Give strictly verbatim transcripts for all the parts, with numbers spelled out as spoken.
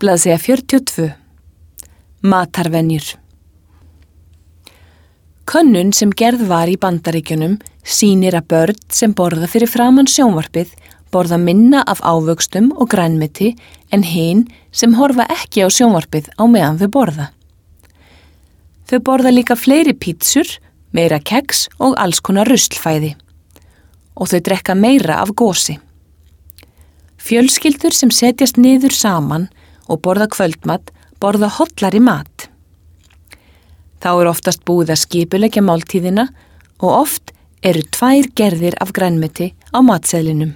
Blaðsíða fjörutíu og tvö. Matarvenjur. Könnun sem gerð var í Bandaríkjunum sýnir að börn sem borða fyrir framan sjónvarpið borða minna af ávöxtum og grænmeti en hin sem horfa ekki á sjónvarpið á meðan þau borða. Þau borða líka fleiri pítsur, meira keks og alls konar ruslfæði. Og þau drekka meira af gosi. Fjölskyldur sem setjast niður saman og borða kvöldmat borða hollari mat. Þá er oftast búið að skipuleggja máltíðina og oft eru tvær gerðir af grænmeti á matseðlinum.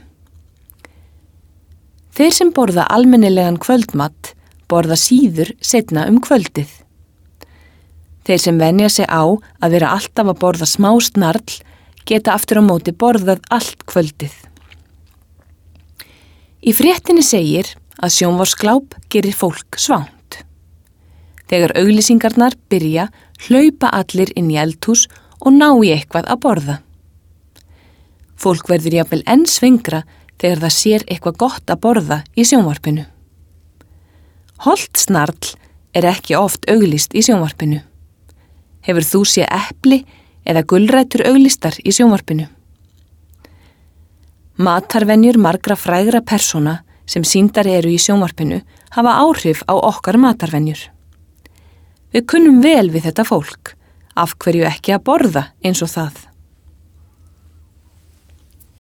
Þeir sem borða almennilegan kvöldmat borða síður seinna um kvöldið. Þeir sem venja sig á að vera alltaf að borða smá snarl geta aftur á móti borðað allt kvöldið. Í fréttinni segir að sjónvarpsgláp gerir fólk svangt. Þegar auglýsingarnar byrja, hlaupa allir inn í eldhús og ná í eitthvað að borða. Fólk verður jafnvel enn svingra þegar það sér eitthvað gott að borða í sjónvarpinu. Hollt snarl er ekki oft auglýst í sjónvarpinu. Hefur þú séð epli eða gulrætur auglýstar í sjónvarpinu? Matarvenjur margra frægra persóna sem sýndar eru í sjónvarpinu hafa áhrif á okkar matarvenjur. Við kunnum vel við þetta fólk, af hverju ekki að borða eins og það?